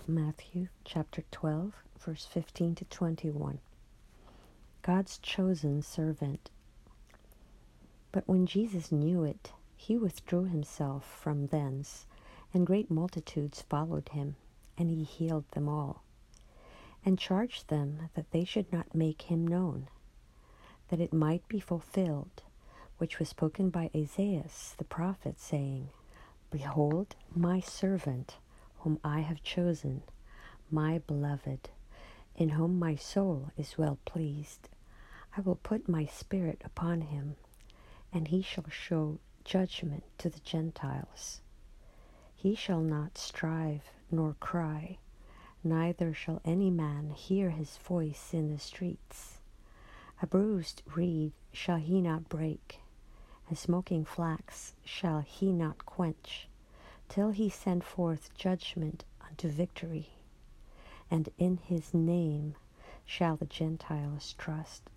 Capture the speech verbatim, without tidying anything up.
Matthew chapter twelve, verse fifteen to twenty-one. God's chosen servant. But when Jesus knew it, he withdrew himself from thence, and great multitudes followed him, and he healed them all, and charged them that they should not make him known, that it might be fulfilled, which was spoken by Isaiah the prophet, saying, Behold, my servant, whom I have chosen, my beloved, in whom my soul is well pleased. I will put my spirit upon him, and he shall show judgment to the Gentiles. He shall not strive nor cry, neither shall any man hear his voice in the streets. A bruised reed shall he not break, and smoking flax shall he not quench, till he send forth judgment unto victory. And in his name shall the Gentiles trust.